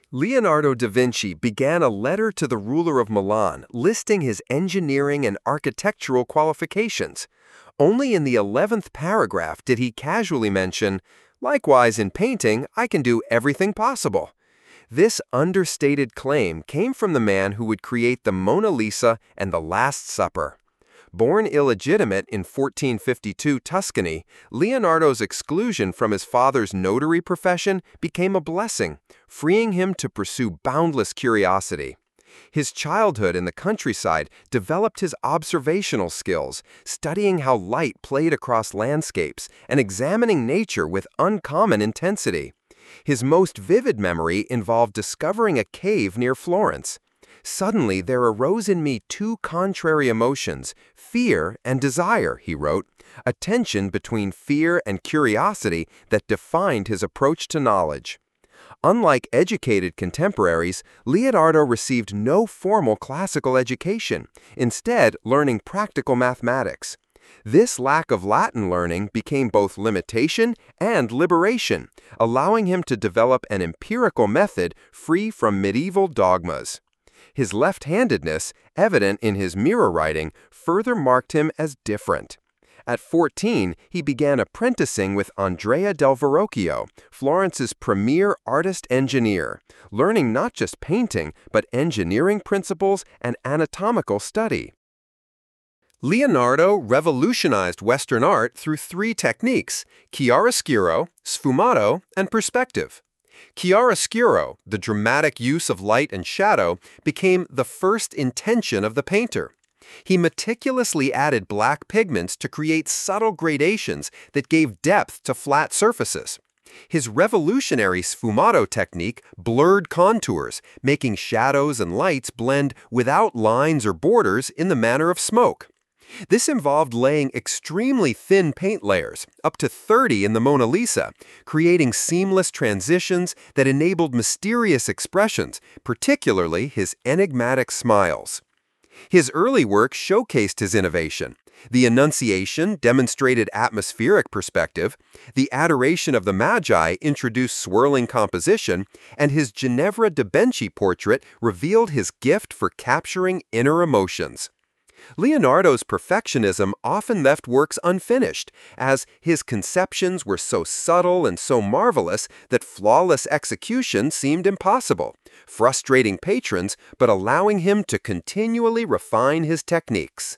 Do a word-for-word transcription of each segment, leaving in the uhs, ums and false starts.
Leonardo da Vinci began a letter to the ruler of Milan listing his engineering and architectural qualifications. Only in the eleventh paragraph did he casually mention, "Likewise, in painting, I can do everything possible." This understated claim came from the man who would create the Mona Lisa and the Last Supper. Born illegitimate in fourteen fifty-two Tuscany, Leonardo's exclusion from his father's notary profession became a blessing, freeing him to pursue boundless curiosity. His childhood in the countryside developed his observational skills, studying how light played across landscapes and examining nature with uncommon intensity. His most vivid memory involved discovering a cave near Florence. "Suddenly there arose in me two contrary emotions, fear and desire," he wrote, a tension between fear and curiosity that defined his approach to knowledge. Unlike educated contemporaries, Leonardo received no formal classical education, instead learning practical mathematics. This lack of Latin learning became both limitation and liberation, allowing him to develop an empirical method free from medieval dogmas. His left-handedness, evident in his mirror writing, further marked him as different. At fourteen, he began apprenticing with Andrea del Verrocchio, Florence's premier artist-engineer, learning not just painting, but engineering principles and anatomical study. Leonardo revolutionized Western art through three techniques: chiaroscuro, sfumato, and perspective. Chiaroscuro, the dramatic use of light and shadow, became the first intention of the painter. He meticulously added black pigments to create subtle gradations that gave depth to flat surfaces. His revolutionary sfumato technique blurred contours, making shadows and lights blend without lines or borders in the manner of smoke. This involved laying extremely thin paint layers, up to thirty in the Mona Lisa, creating seamless transitions that enabled mysterious expressions, particularly his enigmatic smiles. His early work showcased his innovation. The Annunciation demonstrated atmospheric perspective, the Adoration of the Magi introduced swirling composition, and his Ginevra de' Benci portrait revealed his gift for capturing inner emotions. Leonardo's perfectionism often left works unfinished, as his conceptions were so subtle and so marvelous that flawless execution seemed impossible, frustrating patrons but allowing him to continually refine his techniques.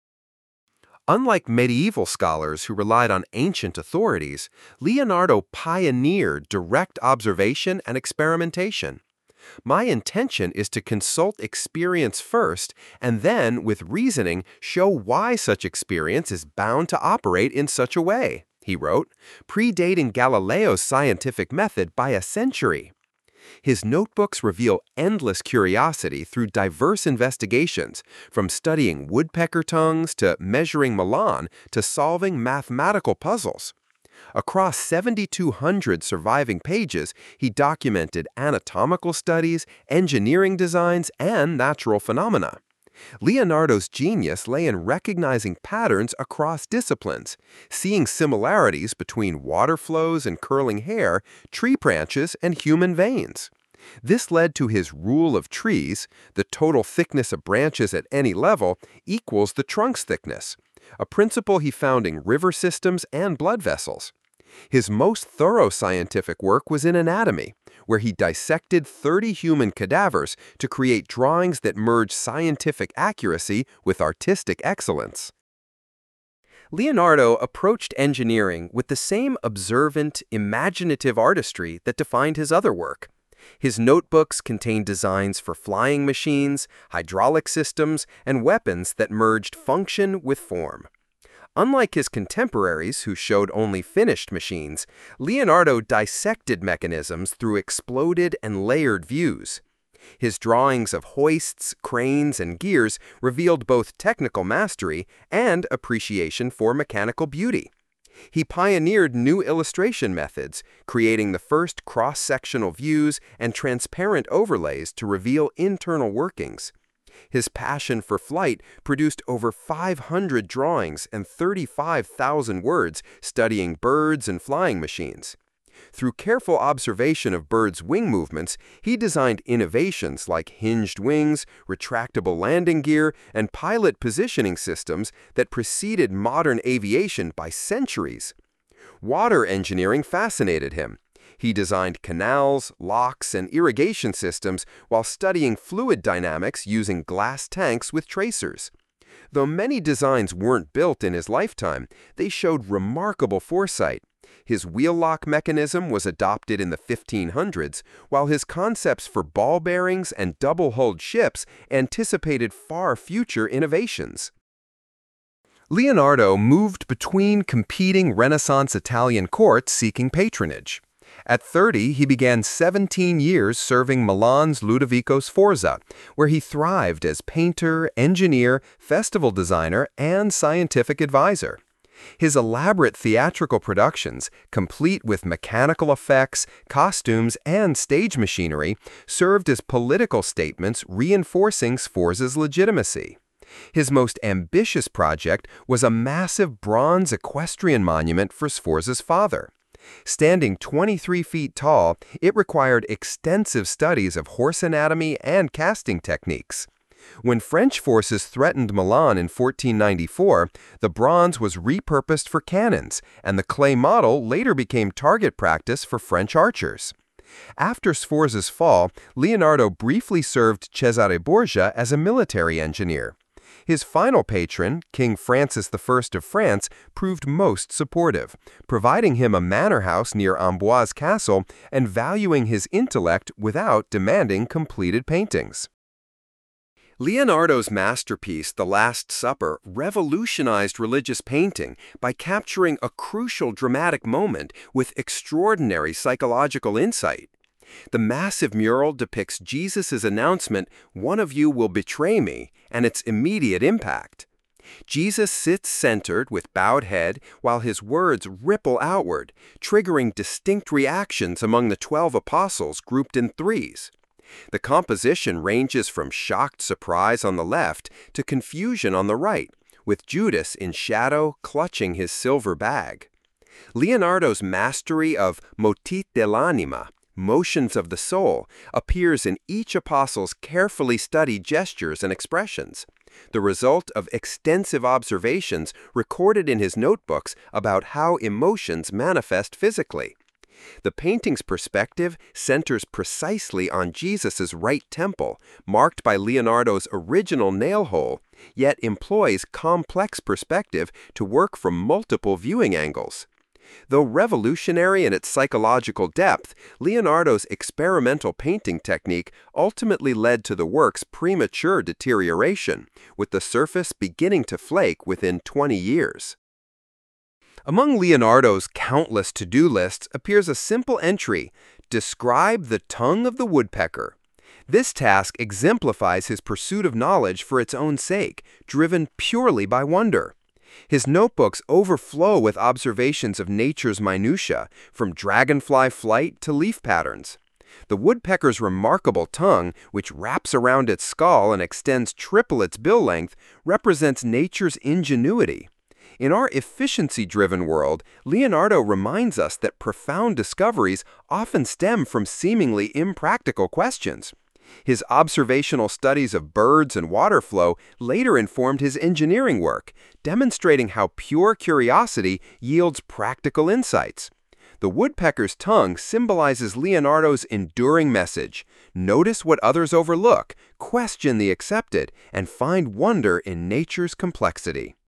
Unlike medieval scholars who relied on ancient authorities, Leonardo pioneered direct observation and experimentation. "My intention is to consult experience first, and then, with reasoning, show why such experience is bound to operate in such a way," he wrote, predating Galileo's scientific method by a century. His notebooks reveal endless curiosity through diverse investigations, from studying woodpecker tongues to measuring Milan to solving mathematical puzzles. Across seven thousand two hundred surviving pages, he documented anatomical studies, engineering designs, and natural phenomena. Leonardo's genius lay in recognizing patterns across disciplines, seeing similarities between water flows and curling hair, tree branches, and human veins. This led to his rule of trees: the total thickness of branches at any level equals the trunk's thickness, a principle he found in river systems and blood vessels. His most thorough scientific work was in anatomy, where he dissected thirty human cadavers to create drawings that merged scientific accuracy with artistic excellence. Leonardo approached engineering with the same observant, imaginative artistry that defined his other work. His notebooks contained designs for flying machines, hydraulic systems, and weapons that merged function with form. Unlike his contemporaries who showed only finished machines, Leonardo dissected mechanisms through exploded and layered views. His drawings of hoists, cranes, and gears revealed both technical mastery and appreciation for mechanical beauty. He pioneered new illustration methods, creating the first cross-sectional views and transparent overlays to reveal internal workings. His passion for flight produced over five hundred drawings and thirty-five thousand words studying birds and flying machines. Through careful observation of birds' wing movements, he designed innovations like hinged wings, retractable landing gear, and pilot positioning systems that preceded modern aviation by centuries. Water engineering fascinated him. He designed canals, locks, and irrigation systems while studying fluid dynamics using glass tanks with tracers. Though many designs weren't built in his lifetime, they showed remarkable foresight. His wheel lock mechanism was adopted in the fifteen hundreds, while his concepts for ball bearings and double-hulled ships anticipated far future innovations. Leonardo moved between competing Renaissance Italian courts seeking patronage. At thirty, he began seventeen years serving Milan's Ludovico Sforza, where he thrived as painter, engineer, festival designer, and scientific advisor. His elaborate theatrical productions, complete with mechanical effects, costumes, and stage machinery, served as political statements reinforcing Sforza's legitimacy. His most ambitious project was a massive bronze equestrian monument for Sforza's father. Standing twenty-three feet tall, it required extensive studies of horse anatomy and casting techniques. When French forces threatened Milan in fourteen ninety-four, the bronze was repurposed for cannons, and the clay model later became target practice for French archers. After Sforza's fall, Leonardo briefly served Cesare Borgia as a military engineer. His final patron, King Francis the First of France, proved most supportive, providing him a manor house near Amboise Castle and valuing his intellect without demanding completed paintings. Leonardo's masterpiece, The Last Supper, revolutionized religious painting by capturing a crucial dramatic moment with extraordinary psychological insight. The massive mural depicts Jesus' announcement, "One of you will betray me," and its immediate impact. Jesus sits centered with bowed head while his words ripple outward, triggering distinct reactions among the twelve apostles grouped in threes. The composition ranges from shocked surprise on the left to confusion on the right, with Judas in shadow clutching his silver bag. Leonardo's mastery of motit dell'anima, motions of the soul, appears in each apostle's carefully studied gestures and expressions, the result of extensive observations recorded in his notebooks about how emotions manifest physically. The painting's perspective centers precisely on Jesus' right temple, marked by Leonardo's original nail hole, yet employs complex perspective to work from multiple viewing angles. Though revolutionary in its psychological depth, Leonardo's experimental painting technique ultimately led to the work's premature deterioration, with the surface beginning to flake within twenty years. Among Leonardo's countless to-do lists appears a simple entry, "Describe the tongue of the woodpecker." This task exemplifies his pursuit of knowledge for its own sake, driven purely by wonder. His notebooks overflow with observations of nature's minutiae, from dragonfly flight to leaf patterns. The woodpecker's remarkable tongue, which wraps around its skull and extends triple its bill length, represents nature's ingenuity. In our efficiency-driven world, Leonardo reminds us that profound discoveries often stem from seemingly impractical questions. His observational studies of birds and water flow later informed his engineering work, demonstrating how pure curiosity yields practical insights. The woodpecker's tongue symbolizes Leonardo's enduring message: notice what others overlook, question the accepted, and find wonder in nature's complexity.